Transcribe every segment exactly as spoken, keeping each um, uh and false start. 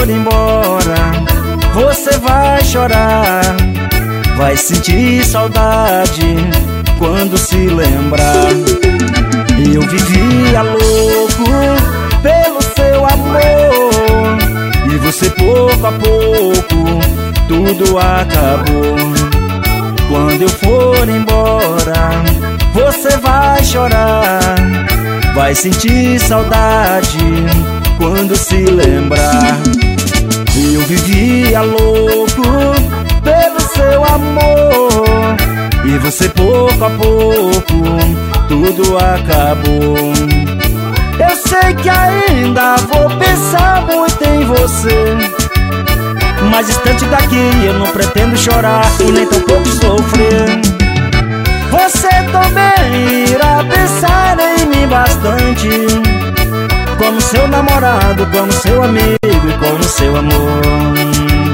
for embora, você vai chorar, vai sentir saudade quando se lembrar. Eu vivia louco pelo seu amor, e você pouco a pouco tudo acabou. Quando eu for embora, você vai chorar, vai sentir saudade quando se lembrar. Eu vivia louco pelo seu amor, e você pouco a pouco tudo acabou. Eu sei que ainda vou pensar muito em você, mas distante daqui eu não pretendo chorar e nem tampouco sofrer. Você também irá pensar em mim bastante, como seu namorado, como seu amigo e como seu amor.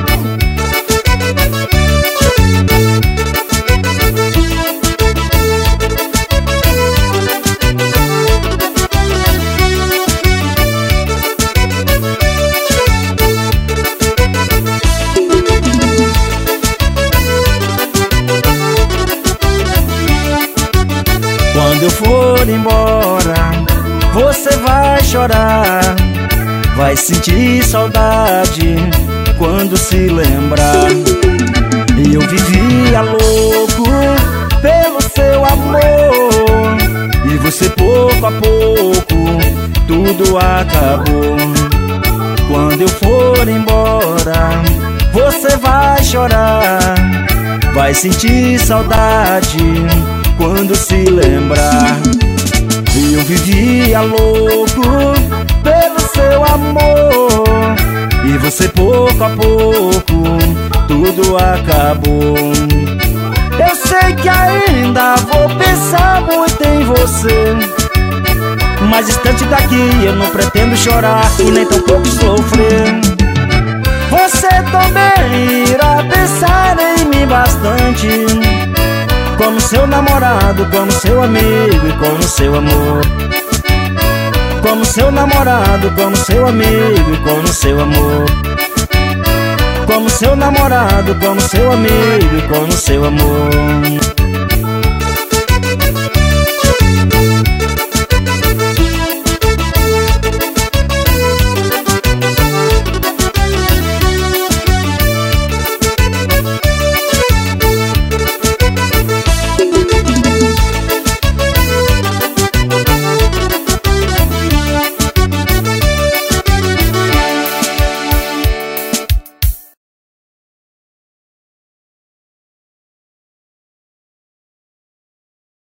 Quando eu for embora, você vai chorar, vai sentir saudade quando se lembrar. Eu vivia louco pelo seu amor, e você pouco a pouco tudo acabou. Quando eu for embora, você vai chorar, vai sentir saudade quando se lembrar. Eu vivia louco pelo seu amor, e você pouco a pouco tudo acabou. Eu sei que ainda vou pensar muito em você, mas distante daqui eu não pretendo chorar e nem tampouco sofrer. Você também irá pensar em mim bastante, como seu namorado, como seu amigo e como seu amor. Como seu namorado, como seu amigo e como seu amor. Como seu namorado, como seu amigo e como seu amor.